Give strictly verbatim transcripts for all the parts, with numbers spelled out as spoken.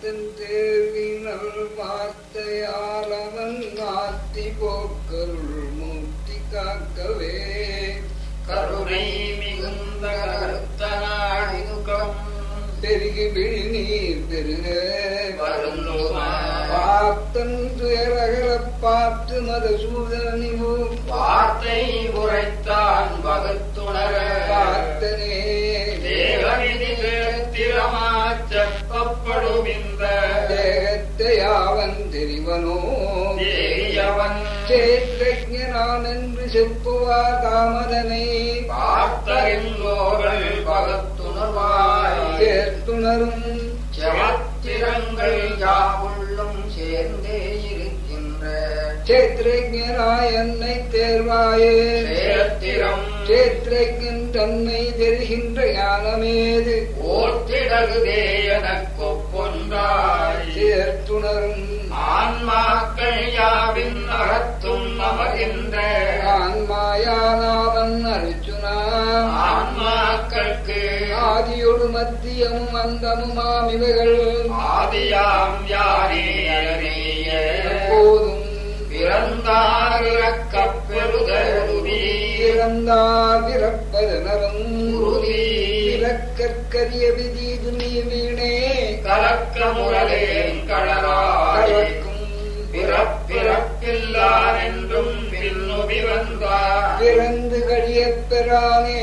பார்த்தன் தேர்வினல் வார்த்தையால் அவன் ஆத்தி போக்கருள் மூர்த்தி காக்கவே கருணை மிகுந்த கருத்தனாடினுகம் பெருகி விழிநீர் பெருக வருந்துமாய் பார்த்தன் துயரகரப் பார்த்து மதசூதனிவு வார்த்தை உரைத்தான் வகுத்துணர பார்த்தனே தேவவிதி திறமாச் செப்பப்படும் இந்த தேகத்தை அவன் தெரிவனோ தேயவன் சேத்ரஜனான் என்று செப்புவார் தாமதனை பார்த்தறிந்தோர்கள் பகத்துணர்வாய் சேர்த்துணரும் செவத்திரங்கள் யாவுள்ளும் சேர்ந்தே இருக்கின்ற சேத்ரஜனாய் என்னை தேர்வாயே சேத்திரம் சேத்ரஜன் தன்னை தெரிகின்ற ஞானமேது ஓர்த்திடகுதே எனக்கொப்பொன்றாய் சேர்த்துணரும் ஆன்மாக்கள் யாவின் அகத்தும் அமர்கின்ற ஆன்மாயானாவன் அர்ஜுனா ஆன்மாக்களுக்கு ஆதியொடு மத்தியமும் அந்தமுமாம் இவைகள் ஆதியாம் யாரே அரணேய போதும் பிறந்தார் இறக்கப் பெறுதருதி பிறந்தார் பிறப்பதனரும் உறுதி பிறக்கற்கரிய விதி துணி வீணே கலக்க முரலேன் கடலாய் கலக்கும் பிறப்பிறப்பில்லார் என்றும் பின்னுபி வந்தார் பிறந்து கழியப் பெறானே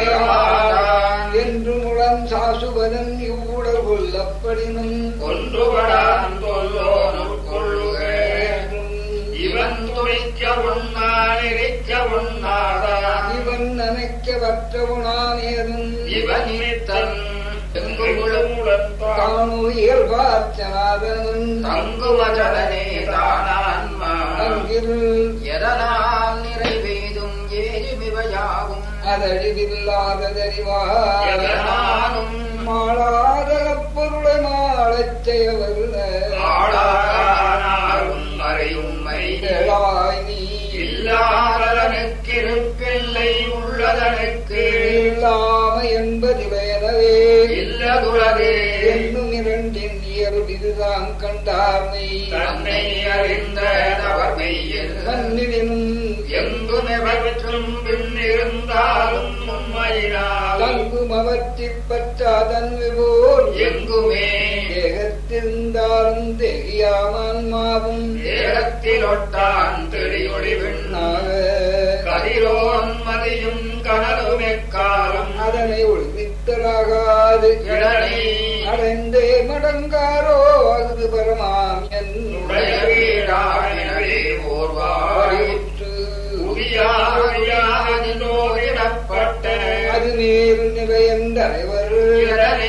என்று முழம் சாசுவதன் இவ்வுடல் கொல்லப்படினும் ஒன்றுபடான் தொல்லோனுள் கொள்ளுக இவன் துணிக்க உண்ணான் எரிக்க உண்ணாதான் இவன் நினைக்கவற்றவுனானேதும் இவன் தன் எங்குமுழமுடன் தானு இயல்பாச்சனாதனும் தங்குவதனே தானான்மா அங்கில் எதனால் நிறைவேதும் ஏதுமிவையாகும் அதழிவில்லாததறிவார் எதனாலும் மாளாத பொருளை மாளச் செய்யவல்ல ஆளானாலும் மறையும்மை கேளாய் நீ இல்லாதனுக்கிருப்பில்லை உள்ளதனுக்கு இல்லாம என்பதிவையனவே இல்லதுளதே என்னும் இரண்டின் இயல்பு இதுதான் கண்டார்மை தன்னை அறிந்த நவர்மையில் மன்னினும் எங்குமெவற்றும் பின்னிருந்தாலும் உண்மையினால் தங்கும் அவற்றிப் பற்றாதன் விபோல் எங்குமே தேகத்திருந்தாலும் தேகியாமான்மாவும் ஏகத்தில் ஒட்டான் தெளியொளி விண்ணாக நாக கதிரோன் மதியும் கனலுமெக்காலம் அதனை ஒழுங்கித்தலாகாது இடனை அடைந்தே மடங்காரோ அகுது பரமாம் உடைய வீடானே ஓர்வாய் அறிவுற்று உரியாரியானோரிடப்பட்ட அது மேல் நிலை என்றவர் இடனை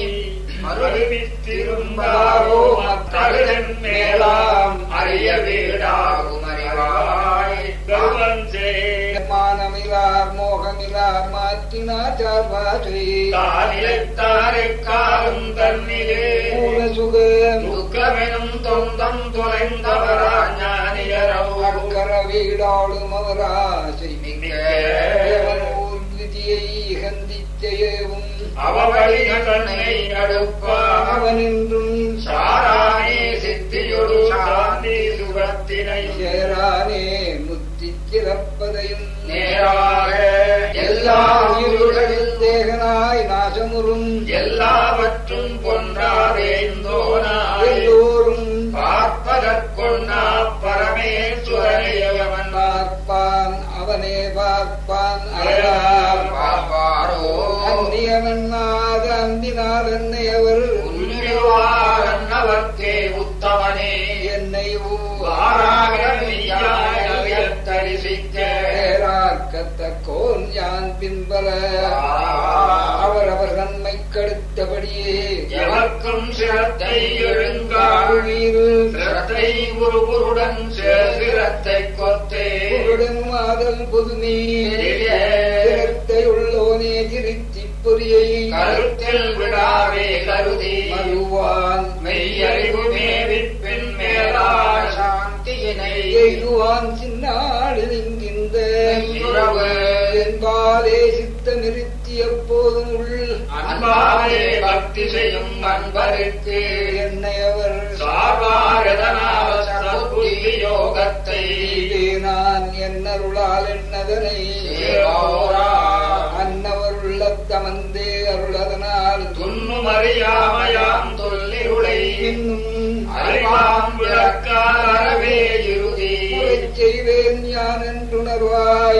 மறுவித்திரும்பாரோ மற்றதன் மேலாம் அறிய வீடாகும் அறிவாய் கவஞ்சே மானமிலார் மோகமிலார் மாற்றினார் சார்பாசை தானிலைத்தாருக்காலும் தன்னிலே மூல சுக துக்கமெனும் தொந்தம் தொலைந்தவரா ஞானியரவோ அக்கர வீடாளும் அவராசை மிக்க தேவனூர் விதியை கந்திச்செயவும் அவவழிகள் தன்னை அடுப்பா அவனின்றும் சாரானே சித்தியொடு சாந்தி சுகத்தினை சேரானே முத்தி சிறப்பதையும் நேராக எல்லா எல்லா உயிர்களில் தேகனாய் நாசமுறும் எல்லாவற்றும் பொன்றாரேந்தோனாய் எல்லோரும் பார்ப்பதற்கொண்டா பரமேஸ்வரையவன் பார்ப்பான் அவனே பார்ப்பான் அழகார் அழகார் பார்ப்பாரோ அந்நியவனாத அன்பினால் என்னை அவர் உன்னிடுவார் அன்னவர்க்கே உத்தமனே என்னை வாராக மெய்யாய் தரிசிக்க ஊராக்கத்தக்கோன் யான் பின்பல அவரவர் நன்மை கடுத்தபடியே எவர்க்கும் சிரத்தை எழுங்காடுவீர் சிரத்தை குருகுருடன் சிரத்தை கொத்தே உருடன் மாதல் புதுமே சிரத்தை உள்ளோனே திருச்சி பொறியை கருத்தில் விடாவே கருதி மறுவான் மெய்யறிவு மேவிப்பின் மேலா சாந்தியினை எய்துவான் சின்னாடு நின்கின்ற உறவு என்பாலே சித்தமிருத்தி எப்போதும் உள் அன்பாலே பக்தி செய்யும் அன்பருக்கு என்னை அருளால் என்னதனை அன்னவர் உள்ளத்தமந்தே அருளதனால் துண்ணும் அறியாமையாம் தொல்லிருளை இன்னும் அறிவாம் விளக்காரவே இறுதி செய்வேன் யான் என்றுணர்வாய்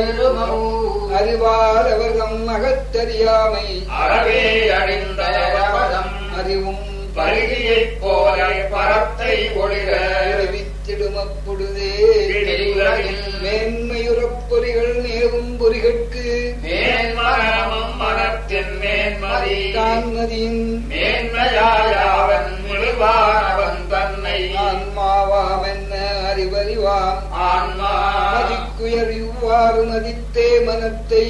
அறிவால் அவர்தம் அகத்தறியாமை அறவே அழிந்த அவதம் அறிவும் பருகியைப் போல பரத்தை ஒளிர அறிவித்திடும் அப்பொழுதே உலகில் மேன்மையுறப் பொறிகள் மேவும் பொறிகட்கு மேன்மரமும் மனத்தின் மேன்மதி தான்மதியின் மேன்மையாயவன் முழுவானவன் தன்னை ஆன்மாவாம் என்ன அறிவறிவாம் ஆன்மா மதிக்குயர் இவ்வாறு மதித்தே மனத்தை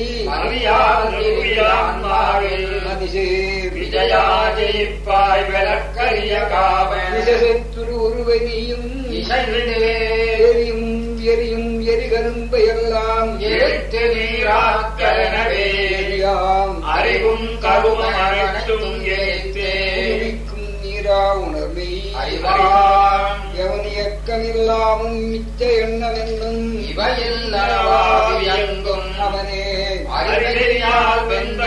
அறியான்மாவில் மதிசேர் விஜயா ஜெயிப்பாய் விளக்கரிய காவன் விசைத்துரு உருவை நீயும் இசைவிடே எரியும் எரியும் எரிகரும்பை எல்லாம் எழுத்து நீராக்கலனவே எரியாம் அறிவும் கருமம் அனைத்தும் எரித்தே உருவிக்கும் நீரா உணர்வை அறிவாம் எவனியக்கமில்லாமும் மிச்ச எண்ணம் என்னும் இவையில்லவாவியங்கும் அவனே அறிவியால்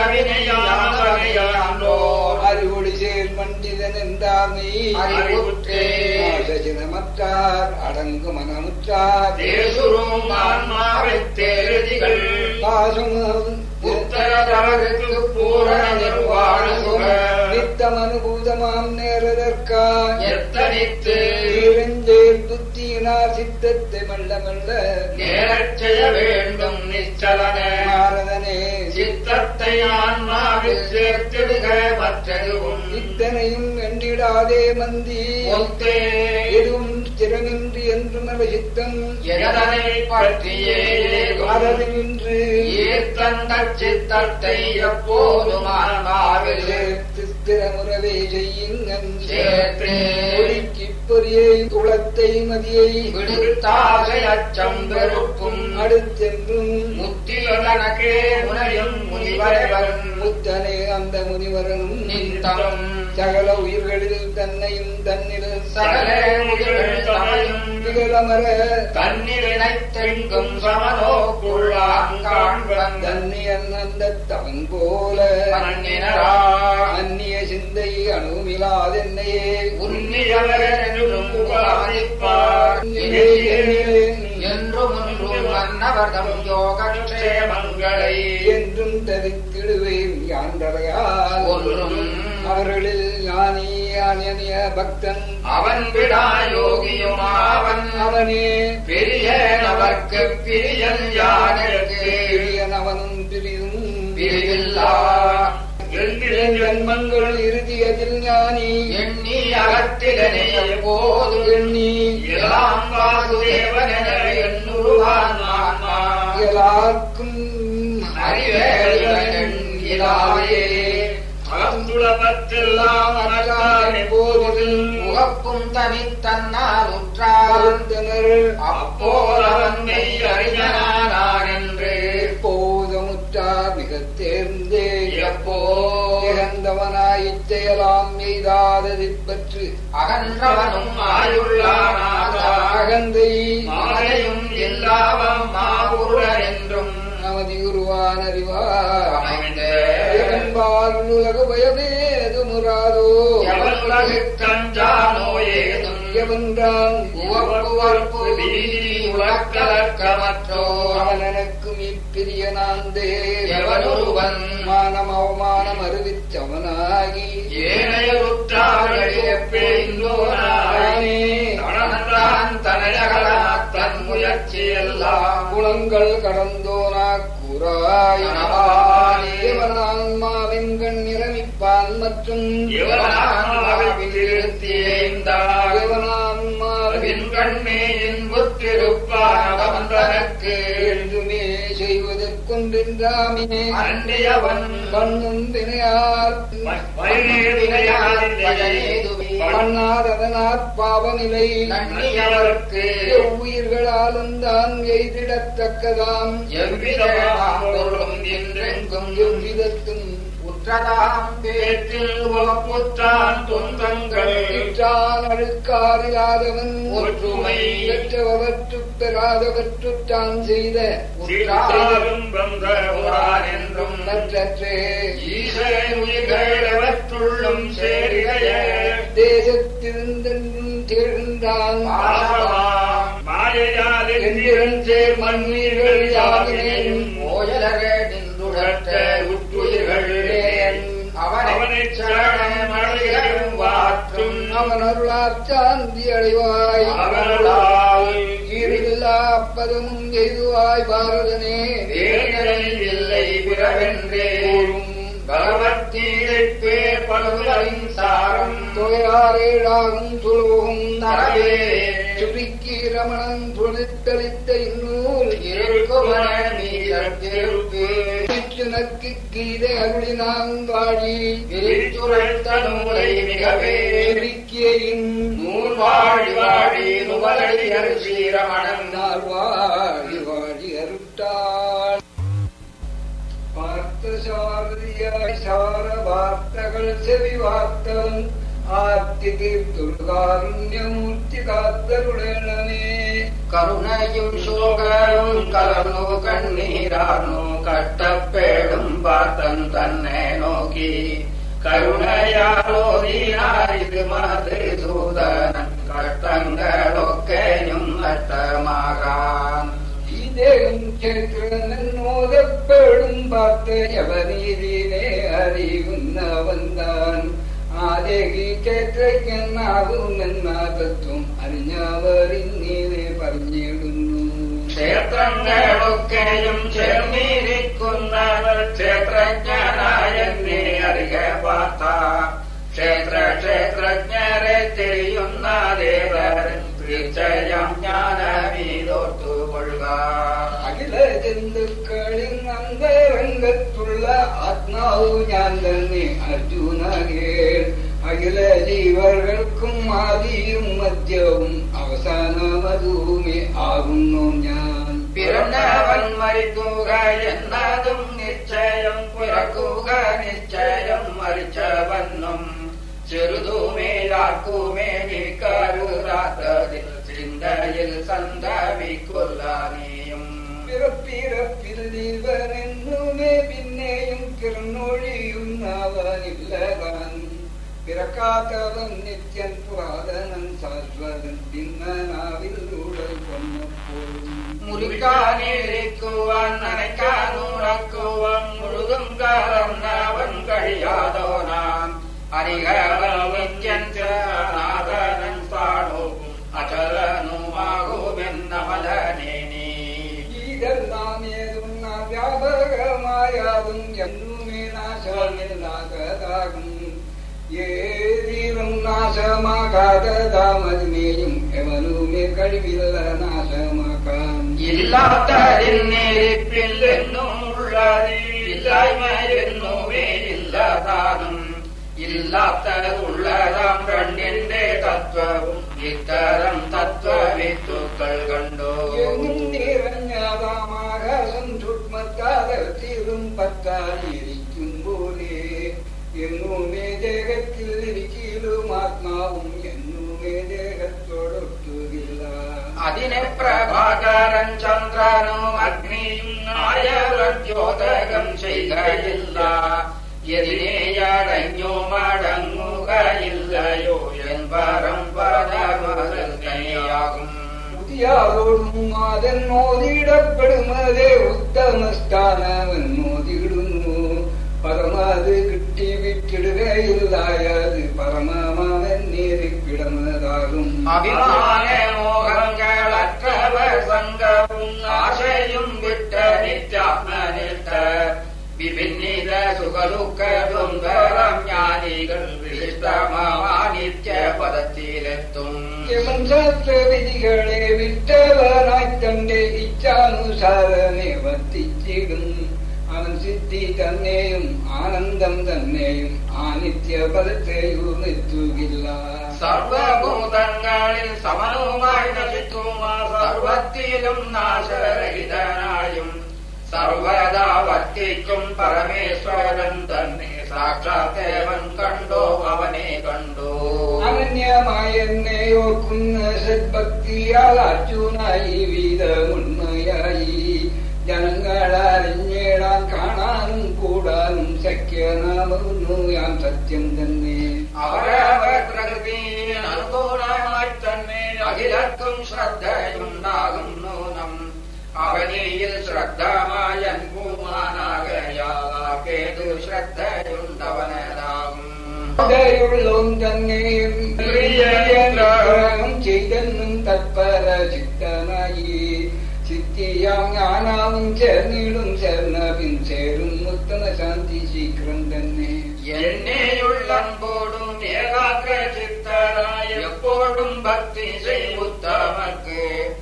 வென்றவினையானோர் அறிவொளி சேர் பண்டிதன் என்றாமை அறிவுற்றே சஜனமற்றார் அடங்கு மனமுற்றார் தேசுரும் ஆன்மாவைத் தேறுதிகள் பாசமும் உத்தரதவருக்கு பூரண நிர்வாண சுக நித்தம் அனுபூதமாம் நேரதற்கா எத்தனித்து ஈரஞ்சேர் புத்தியினார் சித்தத்தை மெல்ல மெல்ல நேரச் செய்ய வேண்டும் நிச்சலன நாரதனே சித்தத்தை ஆன்மாவில் சேர்த்திடுக மற்றதுவும் இத்தனையும் எண்ணிடாதே மந்தி ஒத்தே எதுவும் ஸ்திரமின்றி என்று மல சித்தம் எதனை பற்றியே அரவின்று ஈர்த்தங்கள் சித்தத்தை எப்போதும் ஆன்மாவில் சேர்த்து ஸ்திரமுறவே செய்யுங்கன் சேர்த்து ஒழுக்கி பொறியை குளத்தை மதியை விடுத்தாசை அச்சம் வெறுப்பும் அடுத்தென்றும் முத்தியதனக்கே முனையும் முனிவரவன் முத்தனே அந்த முனிவரனும் நித்தம் சகல உயிர்களில் தன்னையும் தன்னில் சகல உயிர்கள் தமையும் திகழமர தன்னிலைத் தெங்கும் சமனோக்குள்ளான் காண்பன் தன்னியன் அந்த தவன் போல மன்னினரா அந்நிய சிந்தை அணுமிலாதென்னையே உன்னியவர் என்றும் புகழாதிப்பார் என்றும் ஒன்றும் மன்னவர்தம் யோகக்ஷேமங்களை என்றும் தரித்திடுவேன் யாண்டறையால் ஒன்றும் அவர்களில் ஞானி ஞானிய பக்தன் அவன் விடா யோகியுமாவன் அவனே பெரிய அவர்க்கு பிரியன் யானருக்கு பிரியன் அவனும் பிரியும் பிரிவில்லா ஜன்மங்கள் இறுதியதில் ஞானி எண்ணி அகத்திலனே எப்போது எண்ணி எல்லாம் வாசுதேவனென எண்ணுருவான் ஆன்மா எல்லாருக்கும் அறிவேன் இலாவே அகந்துளபத்தெல்லாம் அனலானே போதில் முகப்பும் தனித்தன்னால் உற்றார் வருந்தனர் அப்போதவன் மெய் அறிஞனானான் என்று எப்போதமுற்றார் மிகத் தேர்ந்தே எப்போ இறந்தவனாய்ச் செயலாம் எய்தாததைப் பற்று அகன்றவனும் ஆயுள்ளானாக அகந்தை மாலையும் எல்லாவம் மாவுருளர் என்றும் நமதி உருவான் அறிவார் அமைந்த எவன்பால் உலக பயமேது முறாதோ எவன் உலகுக் கஞ்சானோ ஏதும் எவன்றான் உவப்புவர்ப்பு வீதி உலக்கலக்கமற்றோ அவன் எனக்கும் இப்பிரிய நாந்தே எவனொருவன் மானம் அவமானம் அறிவித்தவனாகி ஏனையுற்றார்களே பேய்ந்தோனாய் தனன்றான் தனையகலா தன் முயற்சி எல்லாம் குணங்கள் கடந்தோனா கூறாய் கனவானே. இவனான்மாவின் கண் நிரமிப்பான் மற்றும் இவனான்மாவில் திருத்தியேந்தார் இவனான்மாவின் கண்ணே இன்புற்றிருப்பான் அவன் தனக்கு என்றுமே செய்வதற்கொன்றின்றாமே அன்றியவன் கண்ணும் வினையார் பண்ணாததனாற் பாவநிலை நன்னியவர்க்கு உயிர்களாலும் தான் எய்திடத்தக்கதாம் எவ்விதமாம் பொருளும் என்றெங்கும் எவ்விதத்தும் உற்றதாம் பேற்றில் உவப்புற்றான் துன்பங்கள் ஒற்றான் அழுக்காறில்லாதவன் ஒற்றுமை பெற்றவற்றுப் பெறாதவற்றுத்தான் செய்த உற்றாரும் பந்தமுறான் என்றும் நற்றற்றே ஈசன் உயிர்களவற்றுள்ளும் சேரிடைய தேசத்திருந்தென்றும் திகழ்கின்றான் மாயையாதின் சேர் மண்ணுயிர்கள் யாவினையும் ஓயலக நின்றுடற்ற உற்றுயிர்கள் அவனை சரணமடையும் வாற்றும் அவன் அருளார் சாந்தி அடைவாய் அவர்களால் ஈரில்லா அப்பதமும் எய்துவாய் பாரதனே தேர்தலில் இல்லை பிறவென்றே பகவத்தீரைப்பே பலவரின் சாரம் தொகையாரேழாகும் துலோகம் தரவே சுருக்கி ரமணன் துணித்தளித்த இந்நூல் இருக்குமன மீதற்கு நக்கு கீதை அருளினான் வாழி விரித்துரைத்த நூலை மிகவே சுருக்கியின் நூல் வாழி வாழி நுவலடி அருசீரமணன் நாள் வாழி வாழி அருட்டாள் பார்த்த சாரதியாய் சார வார்த்தைகள் செவி வார்த்தவன் ஆர்த்தி தீர்த்துள்காருண்யமூர்த்தி காத்தருடனே கருணையும் சோகரும் கலனோ கண்ணீரானோ கட்டப்பேடும் பார்த்தன் தன்னை நோக்கி கருணையாலோதினாரிது மது சூதனன் கட்டங்களொக்கையும் நட்டமாகான் இதேகம் சேத்திரனன் மோதப்பேடும் பார்த்த எவரீதினே அறிவுന്ന வந்தான் ആദേഹി ക്ഷേത്രജ്ഞനാകും എന്നാകത്തും അറിഞ്ഞവരിങ്ങനെ പറഞ്ഞിടുന്നു ക്ഷേത്രങ്ങളൊക്കെയും ചേർന്നിരിക്കുന്നവർ ക്ഷേത്രജ്ഞനായ അറിയ പാർത്ത ക്ഷേത്ര ക്ഷേത്രജ്ഞരെ ചെയ്യുന്ന ദേവരൻ തീർച്ചയായും ജ്ഞാനമീതോർത്തുകൊള്ളുക അഖില ജന്തുക്കളിൽ അന്തരംഗത്തുള്ള ആത്മാവു ഞാൻ തന്നെ അർജുനകേ അഖില ജീവകൾക്കും ആദിയും മധ്യവും അവസാനമതുമേ ആകുന്നു ഞാൻ പിറന്നവൻ മരിക്കുക എന്നതും നിശ്ചയം പിറക്കുക നിശ്ചയം മരിച്ചവന്നും ചെറുതുമേലാക്കുമേ നിൽക്കരുതാത്തതിൽ ചിന്തയിൽ സന്തമിക്കൊല്ലാനെയും പിറപ്പിറപ്പിൽ ജീവനെന്നുമേ പിന്നെയും കിറന്നൊഴിയുന്നവനില്ലവൻ പിറക്കാത്തവൻ നിത്യൻ പുരാതനൻ ശാശ്വതൻ പിന്നനാവിലൂടെ കൊന്നപ്പോഴും മുറിക്കാനിരിക്കുവാൻ നനയ്ക്കാനുറക്കുവാൻ മുഴുതും കറന്നവൻ കഴിയാതോനാം അരികവൻ നിത്യൻ നാഥനൻ പാടും അചലനുമാകുമെന്നമലനേ നീ ഇതെല്ലാം ഏതും വ്യാപകമായാതും എന്നുമേ നാശമില്ലാത്തതാകും ഏതീരും നാശമാകാത്തതാമതിനെയും എവനുമേ കഴിവില്ല നാശമാക്കാൻ ഇല്ലാത്തതിന്നിരിപ്പിൽ എന്നും ഉള്ളതിൽ ഇല്ലായ്മയെന്നുമേ ഇല്ലാതാകും ഇല്ലാത്തതുള്ളതാം രണ്ടിന്റെ തത്വവും ഇത്തരം തത്വവിത്തുക്കൾ കണ്ടോ എങ്ങും നിറഞ്ഞതാമാകാശം സൂക്ഷ്മത്താതീരും പത്താലിരിക്കും പോലെ എന്നുമേ ദേഹത്തിൽ ഇരിക്കലും ആത്മാവും എന്നുമേ ദേഹത്തോടൊട്ടുകില്ല അതിനെ പ്രഭാകരൻ ചന്ദ്രനും അഗ്നിയും ആയവദ്യോതകം ചെയ്യുകയില്ല എതിനെയടഞ്ഞു മടങ്ങുകയില്ലയോ എൻ പരമ്പരമതന്നെയാകും പുതിയാളോടും അതെന്നോതിടപ്പെടുമതേ ഉത്തമസ്ഥാനമെന്നോതിടുന്നു പരമാത് കിട്ടി വിട്ടിടുകയില്ലായത് പരമമാവന്നേരിപ്പിടമതാകും അഭിമാനമോഹങ്ങളற்றവർ സംഘവും ആശയും വിട്ട നിത്യാത്മനിഷ്ഠ വിഭിന്നിത സുഖദുഃഖദ്വന്ദ്വം ജ്ഞാനികൾ വിശിഷ്ടമാനിത്യ പദത്തിലെത്തും യമൻ ശാസ്ത്രവിധികളെ വിട്ടവനായി തന്റെ ഇച്ഛാനുസാരനെ വർത്തിച്ചിടും അവൻ സിദ്ധി തന്നെയും ആനന്ദം തന്നെയും ആനിത്യ പദത്തെയും എത്തുകില്ല സർവഭൂതങ്ങളിൽ സമനുമായി നശിക്കുമാ സർവത്തിലും നാശരഹിതനായും സർവദാ വർത്തിക്കും പരമേശ്വരൻ തന്നെ സാക്ഷാത്തേവൻ കണ്ടോ അവനെ കണ്ടോ അനന്യമായ തന്നെയോർക്കുന്ന സദ്ഭക്തിയാൽ അർജുനായി വീതമുണ്മയായി ജനങ്ങളറിഞ്ഞേടാൻ കാണാനും കൂടാനും സഖ്യനാമൊന്നു ഞാൻ സത്യം തന്നെ. അവരവർ പ്രകൃതിയിൽ അനുകൂലമായി തന്നെ അഖിലർക്കും ശ്രദ്ധയുണ്ടാകും നൂനം. അവനിയിൽ ശ്രദ്ധമായ പൂമാനാകയാകേതു ശ്രദ്ധയുണ്ടവനതാകും. തന്നെ ചെയ്തെന്നും തത്പര ചിത്തനായി സിദ്ധിയാം ജ്ഞാനാവും ചേർന്നിടും ചേർന്നപിൻ ചേരും ഉത്തമ ശാന്തി ശീഘ്രം തന്നെ. എന്നെയുള്ളമ്പോടും ഏകാഗ്ര ചിത്തരായ എപ്പോഴും ഭക്തി ചെയ്യുത്തമക്ക്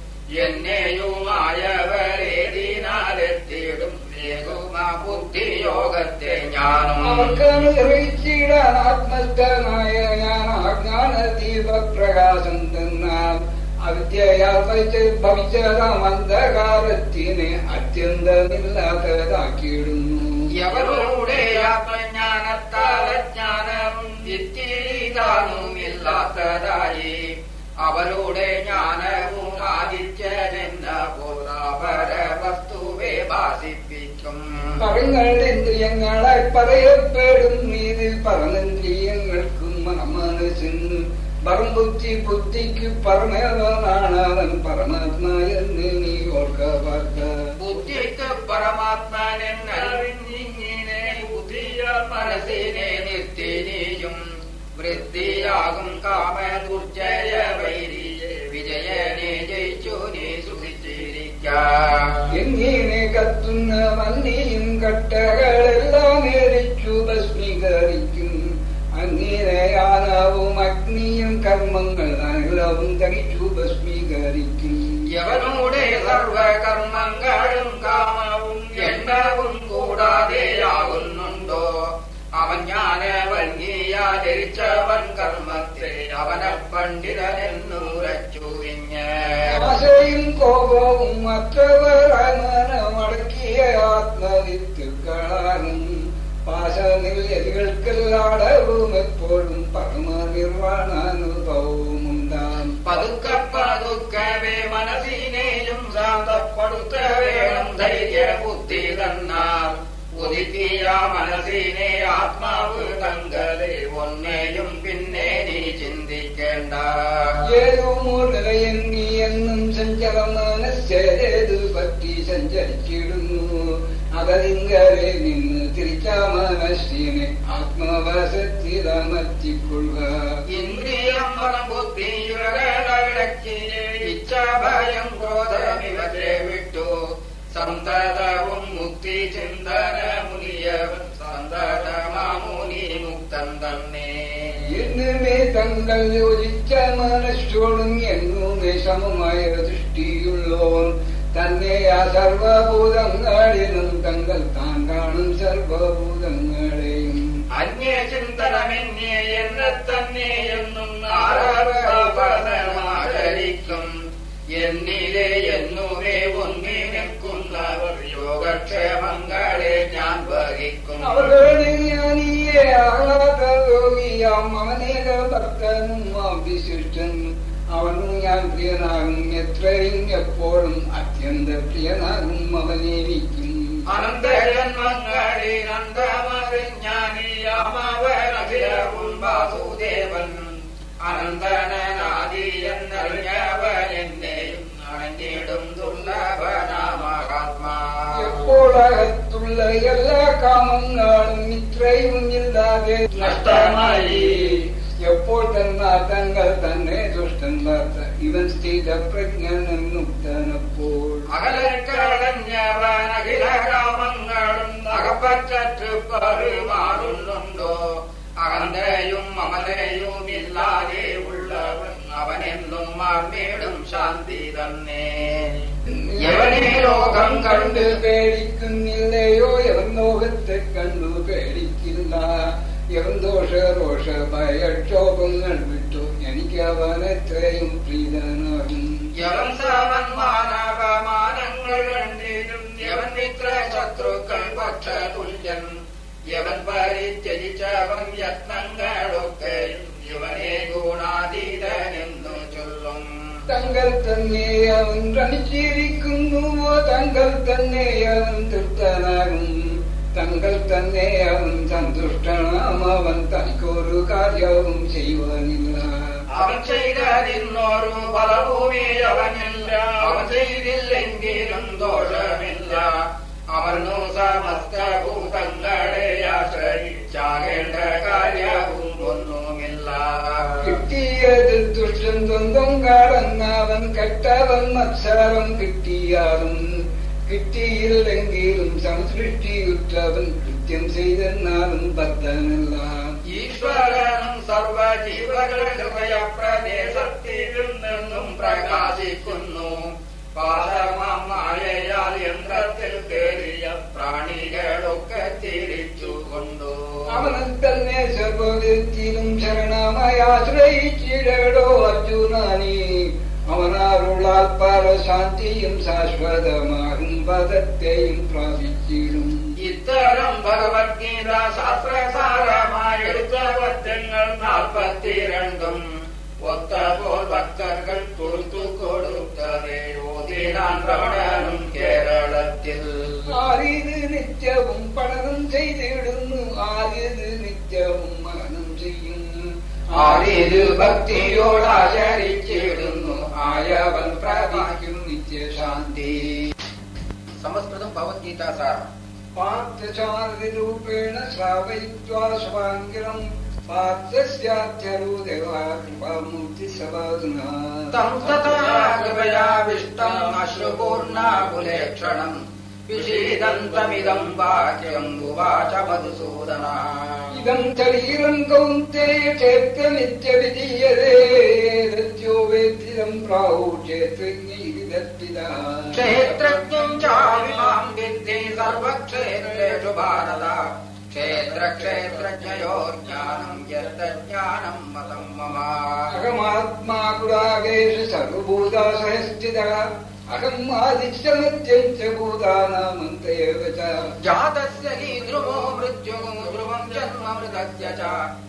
എന്നെയുമായവരേതിനാലെത്തിയിടും ഏകുമാ ബുദ്ധിയോഗത്തെ ഞാനും. അവർക്കനുഗ്രഹിച്ചിടാൻ ആത്മസ്ഥനായ ഞാൻ അജ്ഞാന ദീപപ്രകാശം തന്നാൽ അവിദ്യയാൽ ഭവിച്ചതാം അന്ധകാരത്തിനെ അത്യന്തമില്ലാത്തതാക്കിയിടുന്നു. എവരുടെ ആത്മജ്ഞാനത്താൽ അജ്ഞാനവും വിത്തിരിതാനും ഇല്ലാത്തതായി അവരുടെ ജ്ഞാനവും ആദിത്യനെന്ന പോരാപര വസ്തുവെ ഭാസിപ്പിക്കും. പറഞ്ഞേന്ദ്രിയങ്ങളെ പറയപ്പെടും ഇതിൽ പറഞ്ഞേന്ദ്രിയങ്ങൾക്കും മനസ്സിന് പരംബുദ്ധി ബുദ്ധിക്ക് പരമേവനാണ് അവൻ പരമാത്മാ എന്ന് നീ ഓർക്ക വാർത്ത. ബുദ്ധിക്ക് പരമാത്മാനെന്നറിഞ്ഞിങ്ങനെ ബുദ്ധിയ മനസ്സിനെ നിർത്തിനിയും വൃത്തിയാകും കാമ ദുർജയ വൈരിയെ വിജയനെ ജയിച്ചു നീ സുഖിച്ചിരിക്കാം. എങ്ങനെ കത്തുന്ന മന്നിയും കട്ടകളെല്ലാം എരിച്ചു ഭസ്മീകരിക്കും. അങ്ങനെയാനാവും അഗ്നിയും കർമ്മങ്ങൾ അനലവും തകിച്ചു ഭസ്മീകരിക്കും. യവനുടെ സർവകർമ്മങ്ങളും കാമവും എണ്ണവും കൂടാതെയാകുന്നുണ്ടോ അവൻ ജ്ഞാനവൽകിയാചരിച്ചവൻ കർമ്മത്തെ അവനെ പണ്ഡിതനെന്നുറച്ചുവിഞ്ഞ്. ആശയും കോപവും മറ്റവരമടക്കിയ ആത്മവിത്തുക്കളാകും പാശനിൽയതികൾക്കെല്ലാടവും എപ്പോഴും പരമ നിർവ്വാണാനുഭവവും ഉണ്ടാം. പതുക്കെ പതുക്കവേ മനസ്സിനെയും ശാന്തപ്പെടുത്ത വേണം ധൈര്യ ബുദ്ധി തന്നാൽ ഉദിത്തിയ മനസ്സിനെ ആത്മാവ് തങ്കലെ ഒന്നേയും പിന്നെ നീ ചിന്തിക്കേണ്ട. ഏതു മൂലയെന്നി എന്നും സഞ്ചല മനസ്സേതു പറ്റി സഞ്ചരിച്ചിടുന്നു. അതലിങ്കരെ നിന്ന് തിരിച്ചാ മനസ്സിനെ ആത്മവശത്തിലമർത്തിക്കൊള്ളുക. ഇന്ദ്രിയം ബുദ്ധിയുടക്കിനെ ഇച്ഛാഭയം ക്രോധമിവരെ വിട്ടു സന്തതവും മുക്തി ചിന്തന മുനിയവൻ സന്തതമാമുനി മുക്തൻ തന്നെ. എന്നുമേ തങ്ങൾ യോജിച്ച മനസ്സോടും എന്നുമേ സമമായ ദൃഷ്ടിയുള്ളോൻ തന്നെ ആ സർവഭൂതങ്ങളിലും തങ്ങൾ താൻ കാണും സർവഭൂതങ്ങളെയും. അന്യചിന്തനമെന്നേ എന്നെ തന്നെ എന്നും ആരാധനാചരിക്കും. എന്നിലെ എന്നുമേ ഒന്നി നിൽക്കുന്നവർ യോഗക്ഷേമങ്ങളെ ഞാൻ വഹിക്കും. അവരുടെ ജ്ഞാനിയെ ആഹ്ലാദരോഗിയാം അവനേക ഭക്തനും വിശിഷ്ടനും അവനും ഞാൻ പ്രിയനാകും. എത്രയും എപ്പോഴും അത്യന്ത പ്രിയനാകും അവനേവിക്കും. അനന്തജന്മങ്ങളിൽ അന്തമറിഞ്ഞാനിയാമവനഖിലവും വാസുദേവൻ അനന്തനാദി എന്നറിഞ്ഞവൻ എന്നെയും അണഞ്ഞിടും ദുർലഭനാമഹാത്മാ. എപ്പോഴകത്തുള്ള എല്ലാ കാമങ്ങളും ഇത്രയും ഇല്ലാതെ നഷ്ടമായി. എപ്പോൾ തന്നാ തങ്ങൾ തന്നെ ദുഷ്ടൻ വാർത്ത ഇവൻ സ്ഥിതപ്രജ്ഞനും മുക്തനപ്പോൾ. അകലക്കളഞ്ഞവൻ അഖില കാമങ്ങളും അകപ്പറ്റു പെരുമാറുന്നുണ്ടോ അകന്തയും അമലയും ഇല്ലാതെ ഉള്ളവൻ അവനെന്നും മാർമേടും ശാന്തി തന്നെ. യവനെ ലോകം കണ്ട് പേടിക്കുന്നില്ലയോ യവൻ ലോകത്തെ കണ്ടു പേടിക്കില്ല. യവൻ ദോഷ രോഷ ഭയക്ഷോഭങ്ങൾ വിട്ടു എനിക്ക് അവനെത്രയും പ്രീതനാകും. യവൻ സവൻ മാനവമാനങ്ങൾ കണ്ടിരും യവൻ മിത്ര ശത്രുക്കൾ പക്ഷ തുല്യൻ. യവൻ പരിത്യജിച്ചവൻ യത്നങ്ങളൊക്കെയും യവനെ ഗുണാതീതനെന്നു തങ്ങൾ തന്നെ അവൻ ഭ്രമിച്ചിരിക്കുന്നുവോ തങ്ങൾ തന്നെ അവൻ തൃപ്തനാകും തങ്ങൾ തന്നെ അവൻ സന്തുഷ്ടനാം അവൻ തനിക്കൊരു കാര്യവും ചെയ്യുവാനില്ല അവൻ ചെയ്തതിന്നൊരു ഫലഭൂമി അവനില്ല അവൻ ചെയ്തില്ലെങ്കിലും ദോഷമില്ല അവനു സമസ്ത ഭൂതങ്ങളെ ആശ്രയിച്ചാകേണ്ട കാര്യവും ഒന്നുമില്ല കിട്ടിയത് ദുഷ്ടം സ്വന്തം കാടന്നവൻ കെട്ടവൻ മത്സരം കിട്ടിയാലും കിട്ടിയില്ലെങ്കിലും സംസൃഷ്ടിയുറ്റവൻ കൃത്യം ചെയ്തെന്നാലും ബദ്ധനല്ല ഈശ്വരനും സർവജീവകളുടെ ഹൃദയപ്രദേശത്തിൽ നിന്നും പ്രകാശിക്കുന്നു പാദമായാൽ യന്ത്രത്തിൽ കയറിയ പ്രാണികളൊക്കെ തിരിച്ചുകൊണ്ടു അവനിൽ തന്നെ സർവവിധത്തിലും ശരണമായി ആശ്രയിച്ചിടോ അർജുനാനി അവനാരുളാൽ പരശാന്തിയും ശാശ്വതമാകും പദത്തെയും പ്രാപിച്ചിടും ഇത്തരം ഭഗവത്ഗീത ശാസ്ത്രസാരമായി എടുത്ത പദ്യങ്ങൾ നാൽപ്പത്തിരണ്ടും ഒത്തപോൽ ഭക്തர்கள் കൊടുത്തു കൊടുത്തതേ ഓതിനാൻ രമണനും കേരളത്തിൽ ആരിത് നിത്യവും പഠനം ചെയ്തിടുന്നു ആരിത് നിത്യവും മനനം ചെയ്യുന്നു ആരിത് ഭക്തിയോടാചരിച്ചിടുന്നു ആയവൻ പ്രാപിക്കും നിത്യശാന്തി. സംസ്കൃതം ഭഗവത്ഗീതാസാരം പാർത്ഥചാരിരൂപേണ ശ്രാവയിത്വാ ശവാങ്കിരം പാർത്ഥസ്യാധ്യരോ ദേവാ കൃപാമൂർത്തി സവാദുനാ തം തഥാ കൃപയാവിഷ്ടം അശ്രുപൂർണാകുലേക്ഷണം വിഷീദന്തമിദം വാക്യം ഉവാച മധുസൂദന ഇദം ശരീരം കൗന്തേയ ക്ഷേത്രമിത്യവിധീയതേ ദത്യോ വേദ്ധിരം പ്രാഹു ക്ഷേത്രജ്ഞൈരിദർപ്പിതാ ക്ഷേത്രജ്ഞം ചാവിമാം വിദ്ധി സർവക്ഷേത്രേഷു ഭാരത ക്ഷേത്രക്ഷേത്രജ്ഞയോർജ്ഞാനം യജ്ഞാനം മതം മമ അഹമാത്മാ ഗുണാകേഷു സർവഭൂതാസഹസ്ഥിതഃ അഹം ആദിശ്യമത്യം ച ഭൂതാനാമന്തയേവ ച ജാതസ്യ ഹി ധ്രുവോ മൃത്യുഃ ധ്രുവം ജന്മ മൃതസ്യ ച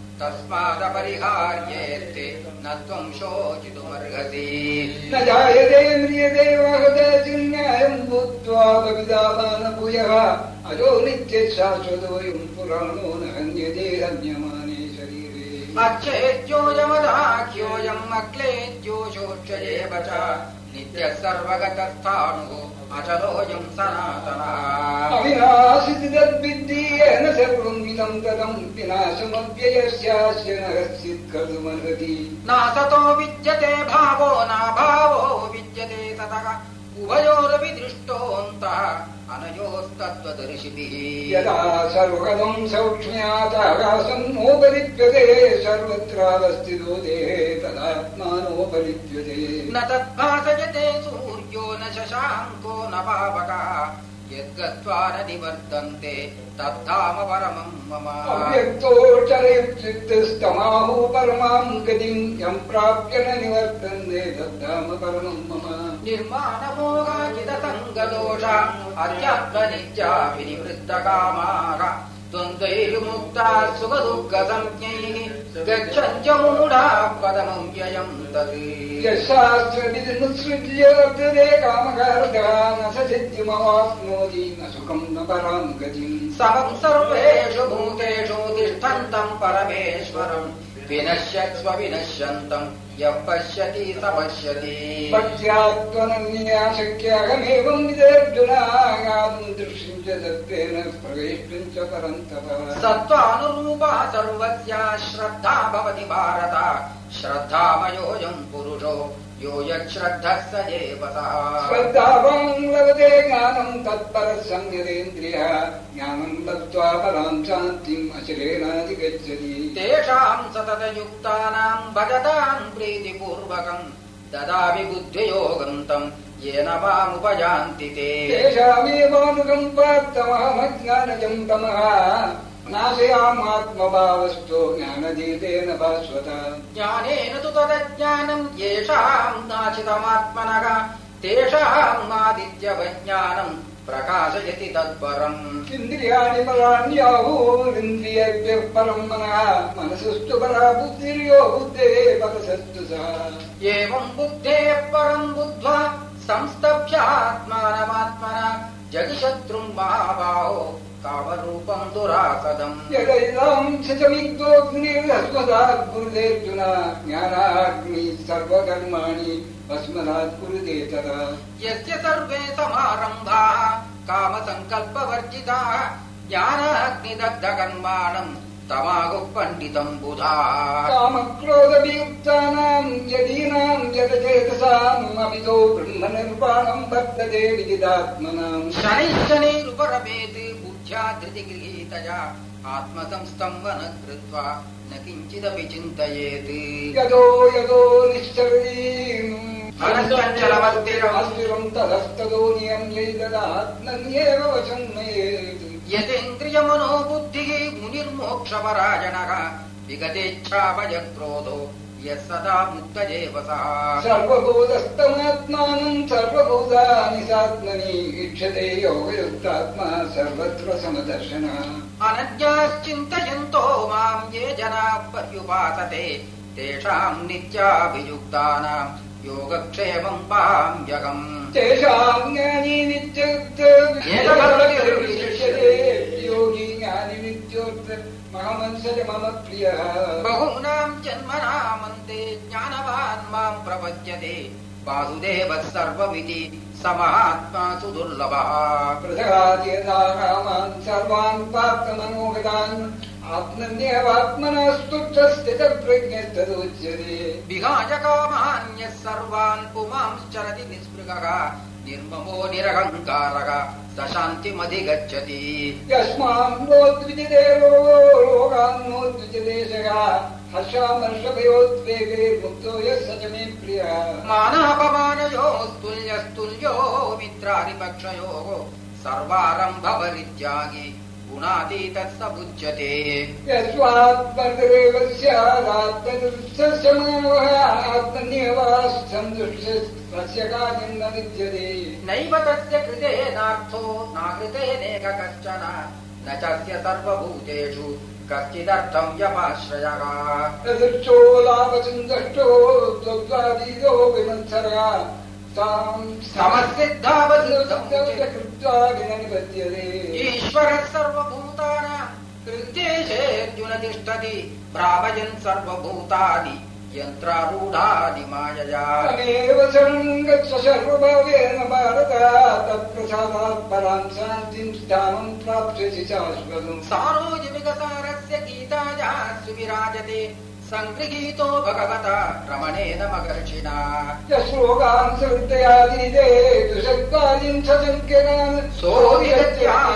തസ്മാദപരിഹാര്യേത്തെ ന ത്വം ശോചിതുമർഹസി ന ജായതേ മ്രിയതേ വഹദാചിന്യായം ഭൂത്വാ ഭവിതാവാന ഭൂയഃ അജോ നിത്യശാശ്വതോയം പുരാണോ ന ഹന്യതേ ഹന്യമാനേ ശരീരേ അച്ഛേദ്യോയമദാഖ്യോയം അക്ലേദ്യോ ശോച്യേവ ച നിത്യഃ സർവഗതസ്ഥാണുഃ അചലോയം സനാതനഃ അവിനാശിതി തദ്വിദ്ധി യേന സർവം ഇദം തദം വിനാശമവ്യയസ്യാസ്യ നഹസ്യത് കർതുമർഹതി നാസതോ വിദ്യത്തെ ഭാവോ നാഭാവോ വിദ്യത്തെ തതഃ ഉഭയോരപി ദൃഷ്ടോऽന്തः അനയോസ്തത്വദർശിഭിः യഥാ സർവഗതം സൗക്ഷ്മ്യാതാകാശം നോപരിപ്യതേ സർവത്രാവസ്ഥിതോ ദേഹേ തദാത്മാനോപരിപ്യതേ ന തദ്ഭാസയത്തെ സൂര്യോ ന ശശാങ്കോ ന പാവകः യദ്ഗത്വാ ന നിവർത്തന്തെ തദ്ധാമ പരമം മമ അവ്യക്തോക്ഷരയുക്തമാഹു പരമാം ഗതിം യം പ്രാപ്യ ന നിവർത്തന്തെ തദ്ധാമ പരമം മമ നിർമാണമോഹാജിതസംഗദോഷ അധ്യാത്മനിത്യാ വിനിവൃത്തകാമാഃ ദ്വന്ദ്വൈർമുക്താ സുഖദുഃഖസംജ്ഞൈഃ ഗച്ഛന്ത്യ മൂഢാഃ പദമം വ്യയം തത് യശാസ്ത്രവിധിമുത്സൃജ്യ വർത്തതേ കാമകാർഗഃ ന സ സിദ്ധിമവാപ്നോതി ന സുഖം ന പരാം ഗതിം സമം സർവേഷു ഭൂതേഷു തിഷ്ഠന്തം പരമേശ്വരം വിനശ്യത്സ്വ വിനശ്യന്തം യഃ പശ്യതി സ പശ്യതി ഭക്ത്യാത്മനന്യാ ശക്യഹമേവം വിദർജുനാഗാതും ദൃശ്യം ച സത്വേന പ്രവേഷ്ടും ച പരന്തപ സത്വാനുരൂപാ സർവസ്യാ ശ്രദ്ധാ ഭവതി ഭാരത ശ്രദ്ധാമയോऽयं പുരുഷോ യോ യശ്രദ്ധഃ സ ഏവ സഃ ശ്രദ്ധാവാൻ ലഭത്തെ ജ്ഞാനം തത്പരഃ സംയതേന്ദ്രിയഃ ജ്ഞാനം ലബ്ധ്വാ പരാം ശാന്തിം അചലേനാധിഗച്ഛതി തേഷാം സതതയുക്താനാം ഭജതാം പ്രീതിപൂർവകം ദദാമി ബുദ്ധിയോഗം തം യേന മാമുപയാന്തി തേ തേഷാമേവാനുകം പാർത്ഥമഹമജ്ഞാനജം തമഃ നാശയാമാത്മഭാവസ്ഥോ ജ്ഞാനദീപേന ഭാസ്വത ജ്ഞാനേന തു തദജ്ഞാനം യേഷാം നാശിതമാത്മനഃ തേഷാം ആദിത്യവജ്ഞാനം प्रकाशयति तत्परम् इन्द्रियाणि पराण्याहुरिन्द्रियेभ्यः परम् मनः मनसस्तु परा बुद्धिर्यो बुद्धेः परसस्तु सः एवम् बुद्धेः परम् बुद्ध्वा संस्तभ्यात्मानमात्मना जगिशत्रुम् महाबाहो कामरूपम् दुरासदम् यदैलाम् शचमिग्धोऽग्निर्हस्मदात् कुरुतेऽर्जुन ज्ञानाग्निः सर्वकर्माणि भस्मसात् कुरुते तदा यस्य सर्वे समारम्भाः कामसङ्कल्पवर्जिताः ज्ञानाग्निदग्धकर्माणम् तमाहुः पण्डितम् बुधाः कामक्रोधवियुक्तानाम् यदीनाम् जडचेतसाम् अमितो ब्रह्मनिर्वाणम् वर्तते विदितात्मनाम् शनैः शनैरुपरमेत् बुद्ध्या धृतिगृहीतया आत्मसंस्तम्भन कृत्वा न किञ्चिदपि चिन्तयेत् यदो यदो निश्चरीम् अनन्तञ्चलमस्थिरम् तदस्तदो नियम्यैतदात्मन्येव वशम् नयेत् यतेन्द्रियमनो बुद्धिः मुनिर्मोक्षपरायणः विगतेच्छाभयक्रोधो यः सदा मुक्तजेव सः सर्वभूतस्तमात्मानम् सर्वभूतानि सात्मनि इक्षते योगयुक्तात्मा सर्वत्र समदर्शनः अनन्याश्चिन्तयन्तो माम् ये जनाः पर्युपासते तेषाम् नित्याभियुक्तानाम् योगक्षेमम् पाम्यहम् तेषाम् ज्ञानी नित्योक्तविशिष्यते योगी ज्ञानी नित्योक्त महामंसज मम प्रियः बहूनाम् जन्मनामन्ते ज्ञानवान् माम् प्रपद्यते वासुदेवः सर्वमिति स महात्मा सुदुर्लभः प्रथगाद्यथा कामान् सर्वान् पाप्तमनोगतान् आत्मन्यवात्मनस्तुष्टस्थितप्रज्ञस्तदुच्यते विहाय कामान्यः सर्वान् पुमांश्चरति निःस्पृहः निर्ममो निरहङ्कारः स शान्तिमधिगच्छति यस्मान् नोद्विजते रोगान् नोद्विजते शः हर्षामर्षभयोद्वेगे मुक्तो यः स च मे प्रियः मानापमानयोस्तुल्यस्तुल्यो मित्रादिपक्षयोः सर्वारम्भपरित्यागी गुणातीतः स बुध्यते यस्वात्मर्देवस्यादात्मदृष्टस्य मानवः आत्मन्येवासन्दुष्टस्य कार्यम् न विद्यते नैव तस्य कृतेनार्थो नाकृतेनेक कश्चन न चस्य सर्वभूतेषु कश्चिदर्थम् व्यपाश्रयः तदृक्षो लाभसन्दष्टो द्वन्द्वादीतो विमत्सरः कृत्वा विननिपद्यते ईश्वरः सर्वभूतानाम् हृद्देशेऽर्जुन तिष्ठति भ्रामयन् सर्वभूतानि यन्त्रारूढानि मायया तमेव शरणं गच्छ सर्वभावेन भारत तत्प्रसादात् परां शान्तिं स्थानं प्राप्स्यसि शाश्वतम् सारोजविकसारस्य गीतायाः सुविराजते सङ्गृहीतो भगवता रमणेन महर्षिणा यश्लोकान् श्रद्धयादीते दुषत्कालीं ससङ्ख्यकान् सोऽविगत्या